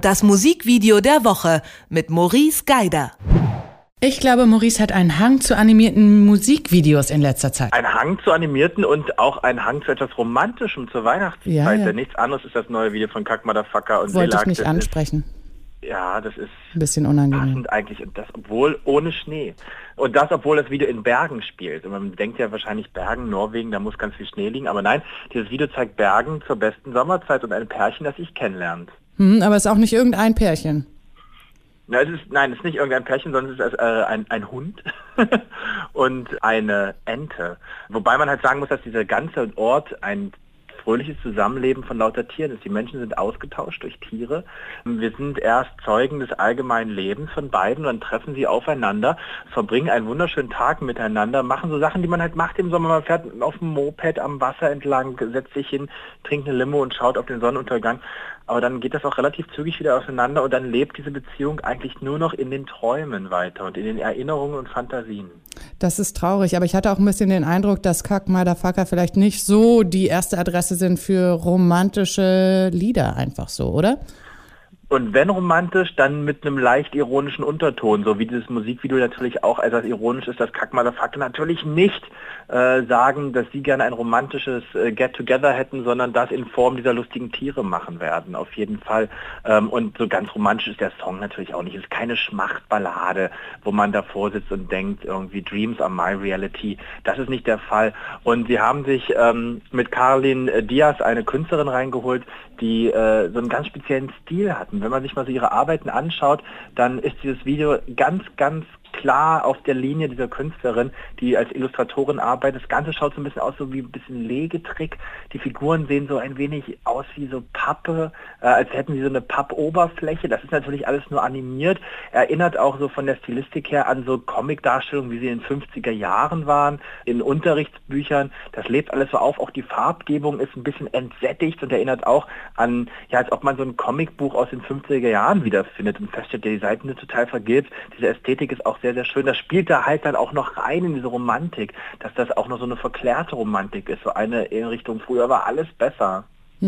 Das Musikvideo der Woche mit Maurice Geider. Ich glaube, Maurice hat einen Hang zu animierten Musikvideos in letzter Zeit. Ein Hang zu animierten und auch ein Hang zu etwas Romantischem zur Weihnachtszeit. Ja. Denn nichts anderes ist das neue Video von Kack Motherfucker und Wollte Lilak. ich nicht ansprechen. Das ist ein bisschen unangenehm. Passend eigentlich. Und das obwohl ohne Schnee. Und das obwohl das Video in Bergen spielt. Und man denkt ja wahrscheinlich Bergen, Norwegen, da muss ganz viel Schnee liegen. Aber nein, dieses Video zeigt Bergen zur besten Sommerzeit und ein Pärchen, das sich kennenlernt. Aber es ist auch nicht irgendein Pärchen. Es ist nicht irgendein Pärchen, sondern es ist ein Hund und eine Ente. Wobei man halt sagen muss, dass dieser ganze Ort ein fröhliches Zusammenleben von lauter Tieren ist. Die Menschen sind ausgetauscht durch Tiere. Wir sind erst Zeugen des allgemeinen Lebens von beiden, dann treffen sie aufeinander, verbringen einen wunderschönen Tag miteinander, machen so Sachen, die man halt macht im Sommer. Man fährt auf dem Moped am Wasser entlang, setzt sich hin, trinkt eine Limo und schaut auf den Sonnenuntergang. Aber dann geht das auch relativ zügig wieder auseinander und dann lebt diese Beziehung eigentlich nur noch in den Träumen weiter und in den Erinnerungen und Fantasien. Das ist traurig, aber ich hatte auch ein bisschen den Eindruck, dass Kack Motherfucker vielleicht nicht so die erste Adresse sind für romantische Lieder, einfach so, oder? Und wenn romantisch, dann mit einem leicht ironischen Unterton, so wie dieses Musikvideo natürlich auch etwas ironisch ist, dass Kack Motherfucker natürlich nicht sagen, dass sie gerne ein romantisches Get-Together hätten, sondern das in Form dieser lustigen Tiere machen werden, auf jeden Fall. Und so ganz romantisch ist der Song natürlich auch nicht. Es ist keine Schmachtballade, wo man davor sitzt und denkt, irgendwie Dreams are my reality. Das ist nicht der Fall. Und sie haben sich mit Caroline Diaz eine Künstlerin reingeholt, die so einen ganz speziellen Stil hatten. Wenn man sich mal so ihre Arbeiten anschaut, dann ist dieses Video ganz, ganz klar auf der Linie dieser Künstlerin, die als Illustratorin arbeitet. Das Ganze schaut so ein bisschen aus, so wie ein bisschen Legetrick. Die Figuren sehen so ein wenig aus wie so Pappe, als hätten sie so eine Pappoberfläche. Das ist natürlich alles nur animiert. Erinnert auch so von der Stilistik her an so Comic-Darstellungen, wie sie in den 50er Jahren waren, in Unterrichtsbüchern. Das lebt alles so auf. Auch die Farbgebung ist ein bisschen entsättigt und erinnert auch an, als ob man so ein Comicbuch aus den 50er Jahren wiederfindet und feststellt, die Seiten sind total vergilbt. Diese Ästhetik ist auch sehr, sehr schön. Das spielt da halt dann auch noch rein in diese Romantik, dass das auch noch so eine verklärte Romantik ist, so eine in Richtung früher war alles besser.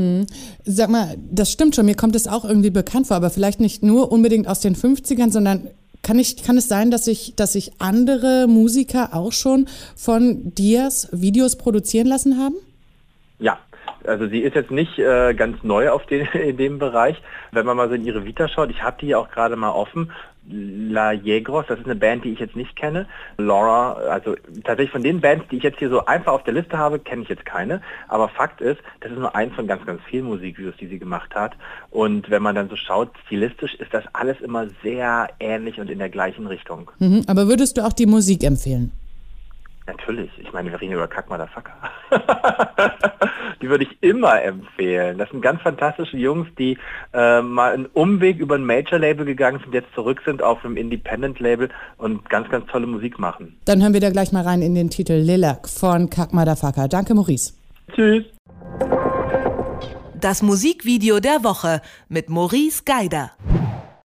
Sag mal, das stimmt schon, mir kommt es auch irgendwie bekannt vor, aber vielleicht nicht nur unbedingt aus den 50ern, sondern kann es sein, dass sich andere Musiker auch schon von Diaz Videos produzieren lassen haben? Ja. Also sie ist jetzt nicht ganz neu in dem Bereich. Wenn man mal so in ihre Vita schaut, ich habe die auch gerade mal offen. La Yegros, das ist eine Band, die ich jetzt nicht kenne. Laura, also tatsächlich von den Bands, die ich jetzt hier so einfach auf der Liste habe, kenne ich jetzt keine. Aber Fakt ist, das ist nur eins von ganz, ganz vielen Musikvideos, die sie gemacht hat. Und wenn man dann so schaut, stilistisch ist das alles immer sehr ähnlich und in der gleichen Richtung. Aber würdest du auch die Musik empfehlen? Natürlich. Ich meine, wir reden über Kack Motherfucker. Die würde ich immer empfehlen. Das sind ganz fantastische Jungs, die mal einen Umweg über ein Major-Label gegangen sind, jetzt zurück sind auf einem Independent-Label und ganz, ganz tolle Musik machen. Dann hören wir da gleich mal rein in den Titel Lilak von Kack Motherfucker. Danke, Maurice. Tschüss. Das Musikvideo der Woche mit Maurice Geider.